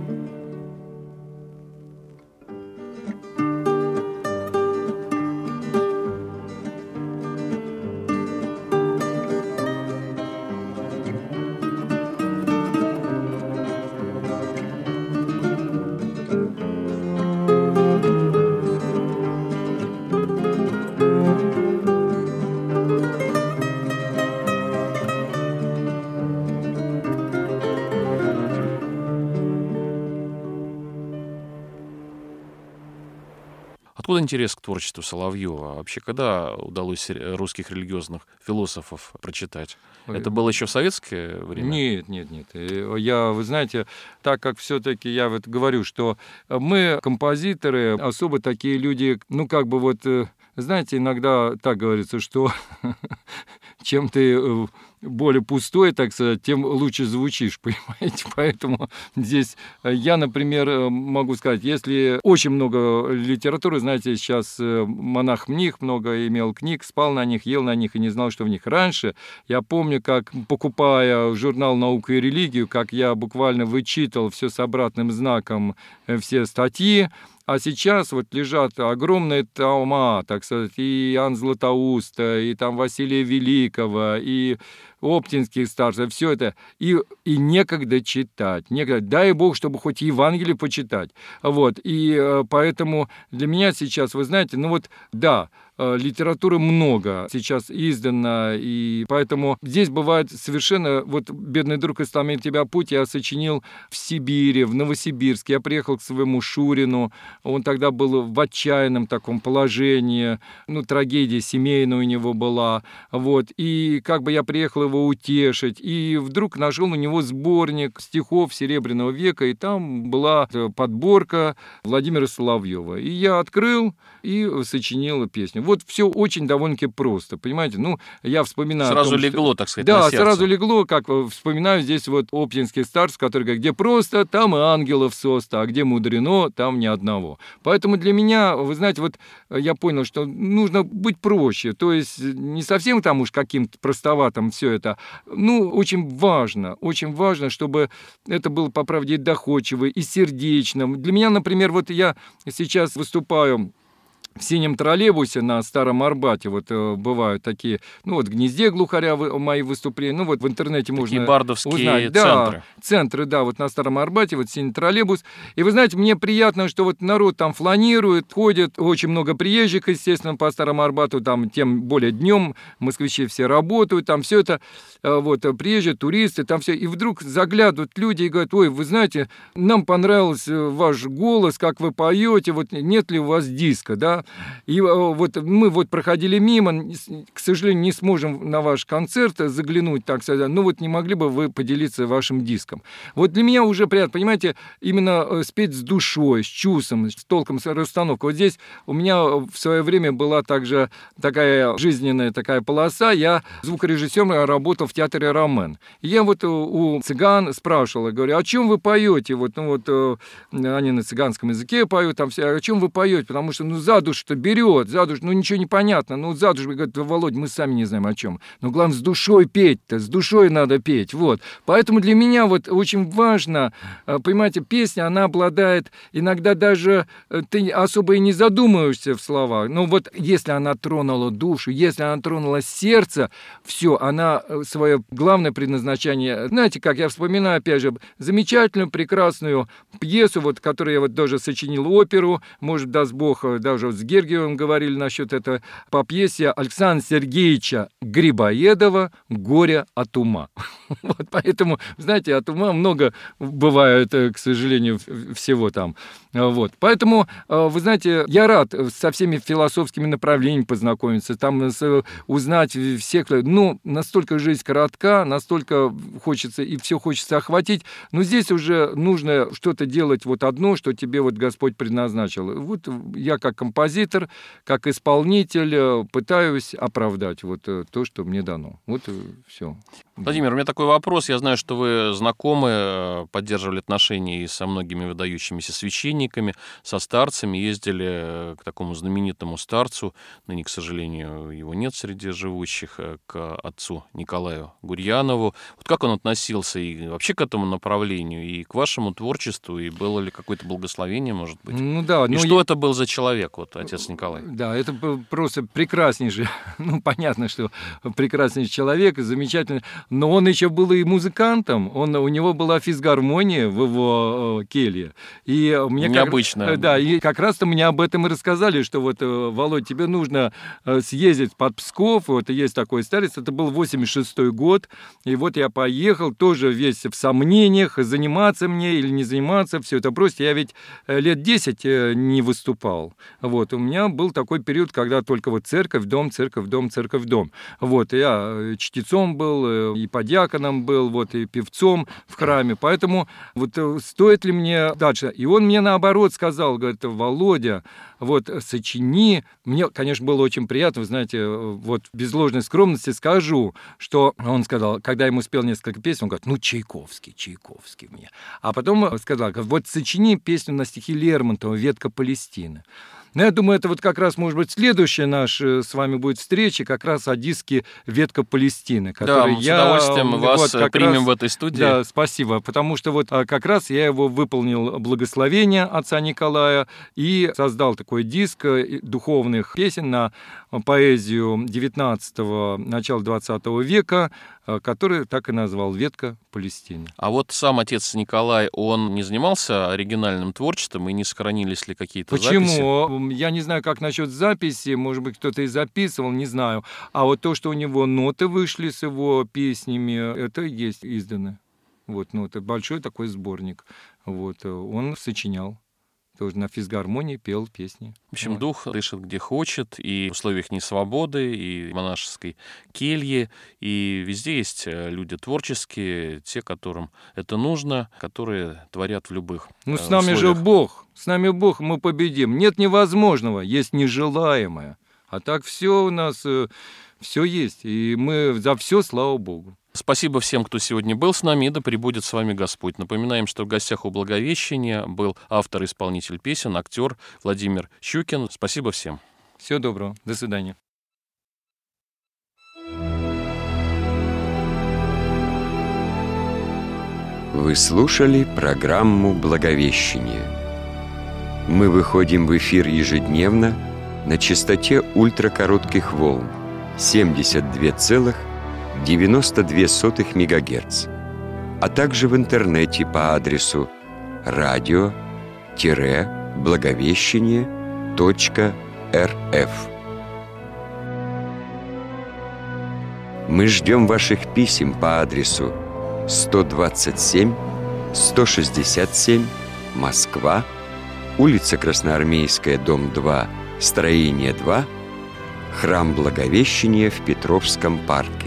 Откуда интерес к творчеству Соловьева? Вообще, когда удалось русских религиозных философов прочитать? Это было еще в советское время? Нет, нет, нет. Я, вы знаете, так как все-таки я вот говорю, что мы, композиторы, особо такие люди, ну, как бы вот, знаете, иногда так говорится, что чем ты более пустой, так сказать, тем лучше звучишь, понимаете? Поэтому здесь я, например, могу сказать, если очень много литературы, знаете, сейчас монах-мних много имел книг, спал на них, ел на них и не знал, что в них. Раньше я помню, как, покупая журнал «Наука и религию», как я буквально вычитал все с обратным знаком, все статьи. А сейчас вот лежат огромные тома, так сказать, и Иоанна Златоуста, и там Василия Великого, и Оптинских старцев, все это, и, и некогда читать, некогда, дай Бог, чтобы хоть Евангелие почитать, вот, и э, поэтому для меня сейчас, вы знаете, ну вот, да, э, литературы много сейчас издано, и поэтому здесь бывает совершенно, вот, «Бедный друг, истомил тебя путь» я сочинил в Сибири, в Новосибирске, я приехал к своему Шурину, он тогда был в отчаянном таком положении, ну, трагедия семейная у него была, вот, и как бы я приехал его утешить, и вдруг нашел у него сборник стихов Серебряного века, и там была подборка Владимира Соловьева. И я открыл и сочинил песню. Вот все очень довольно-таки просто, понимаете? Ну, я вспоминаю... Сразу том, легло, что... так сказать, да, на сердце. сразу легло, как вспоминаю здесь вот Оптинских старцев, которые говорят, где просто, там и ангелов соста, а где мудрено, там ни одного. Поэтому для меня, вы знаете, вот я понял, что нужно быть проще, то есть не совсем там уж каким-то простоватым все это. Ну, очень важно, очень важно, чтобы это было, по правде, и доходчиво, и сердечно. Для меня, например, вот я сейчас выступаю в синем троллейбусе на Старом Арбате, вот э, бывают такие, ну вот в «Гнезде глухаря» вы, мои выступления, ну вот в интернете такие можно бардовские узнать. центры. Да, центры, да, вот на Старом Арбате, вот синий троллейбус. И вы знаете, мне приятно, что вот народ там фланирует, ходит, очень много приезжих, естественно, по Старому Арбату, там тем более днем, москвичи все работают, там все это, э, вот, приезжие, туристы, там все. И вдруг заглядывают люди и говорят, ой, вы знаете, нам понравился ваш голос, как вы поете, вот нет ли у вас диска, да? И вот мы вот проходили мимо, к сожалению, не сможем на ваш концерт заглянуть, так сказать, но вот не могли бы вы поделиться вашим диском. Вот для меня уже приятно, понимаете, именно спеть с душой, с чувством, с толком, с расстановкой. Вот здесь у меня в свое время была также такая жизненная такая полоса, я звукорежиссером работал в театре «Ромен». И я вот у цыган спрашивал, говорю, о чем вы поете? Вот, ну вот они на цыганском языке поют, там все, о чем вы поете? Потому что, ну, за душу-то берет, за душу, ну, ничего не понятно, ну, за душу, говорит, Володь, мы сами не знаем о чем. Но главное, с душой петь-то, с душой надо петь, вот. Поэтому для меня вот очень важно, понимаете, песня, она обладает, иногда даже ты особо и не задумываешься в словах, но вот если она тронула душу, если она тронула сердце, все, она свое главное предназначение, знаете, как я вспоминаю, опять же, замечательную, прекрасную пьесу, вот, которую я вот даже сочинил оперу, может, даст Бог, даже с Гергиевым говорили насчет этого, по пьесе Александра Сергеевича Грибоедова «Горе от ума». Вот поэтому, знаете, от ума много бывает, к сожалению, всего там. Вот. Поэтому, вы знаете, я рад со всеми философскими направлениями познакомиться, там узнать всех. Ну, настолько жизнь коротка, настолько хочется, и все хочется охватить, но здесь уже нужно что-то делать вот одно, что тебе вот Господь предназначил. Вот я как композитор, как исполнитель пытаюсь оправдать вот то, что мне дано. Вот все. Владимир, у меня такой вопрос. Я знаю, что вы знакомы, поддерживали отношения и со многими выдающимися священниками, со старцами, ездили к такому знаменитому старцу, ныне, к сожалению, его нет среди живущих, к отцу Николаю Гурьянову. Вот как он относился и вообще к этому направлению, и к вашему творчеству, и было ли какое-то благословение, может быть? Ну да. И ну, что я... это был за человек, вот, отец Николай? Да, это просто прекраснейший, ну, понятно, что прекраснейший человек, замечательный, но он еще был и музыкантом, он, у него была физгармония в его э, келье. И мне необычно. Как, да, и как раз-то мне об этом и рассказали, что вот, Володь, тебе нужно съездить под Псков, вот есть такой старец, это был восемьдесят шестой год, и вот я поехал, тоже весь в сомнениях, заниматься мне или не заниматься, все это бросить. Я ведь лет десять не выступал. Вот, у меня был такой период, когда только вот церковь, дом, церковь, дом, церковь, дом. Вот, я чтецом был, и подьяконом был, вот, и певцом в храме. Поэтому вот стоит ли мне дальше? И он мне наоборот сказал, говорит, Володя, вот, сочини. Мне, конечно, было очень приятно, вы знаете, вот, без ложной скромности скажу, что он сказал, когда ему спел несколько песен, он говорит, ну, Чайковский, Чайковский мне. А потом сказал, вот, сочини песню на стихи Лермонтова «Ветка Палестины». Но я думаю, это вот как раз, может быть, следующая наша с вами будет встреча как раз о диске «Ветка Палестины». Да, мы я, с удовольствием вот, вас примем раз, в этой студии. Да, спасибо, потому что вот как раз я его выполнил благословение отца Николая и создал такой диск духовных песен на поэзию девятнадцатого, начала двадцатого века, который так и назвал «Ветка Палестины». А вот сам отец Николай, он не занимался оригинальным творчеством, и не сохранились ли какие-то Почему? записи? Почему? Я не знаю, как насчет записи, может быть, кто-то и записывал, не знаю. А вот то, что у него ноты вышли с его песнями, это и есть издано. Вот, ну, это большой такой сборник. Вот, он сочинял. Тоже на физгармонии пел песни. В общем, вот. дух дышит где хочет, и в условиях несвободы, и монашеской кельи, и везде есть люди творческие, те, которым это нужно, которые творят в любых Ну, э, с нами условиях. же Бог, с нами Бог, мы победим. Нет невозможного, есть нежелаемое. А так все у нас, все есть, и мы за все, слава Богу. Спасибо всем, кто сегодня был с нами, и да пребудет с вами Господь. Напоминаем, что в гостях у Благовещения был автор и исполнитель песен, актер Владимир Щукин. Спасибо всем. Всего доброго. До свидания. Вы слушали программу «Благовещение». Мы выходим в эфир ежедневно на частоте ультракоротких волн семьдесят два целых девяносто две сотых мегагерц, а также в интернете по адресу радио благовещение точка эр эф. Мы ждем ваших писем по адресу сто двадцать семь сто шестьдесят семь, Москва, улица Красноармейская, дом два, строение два, храм Благовещения в Петровском парке.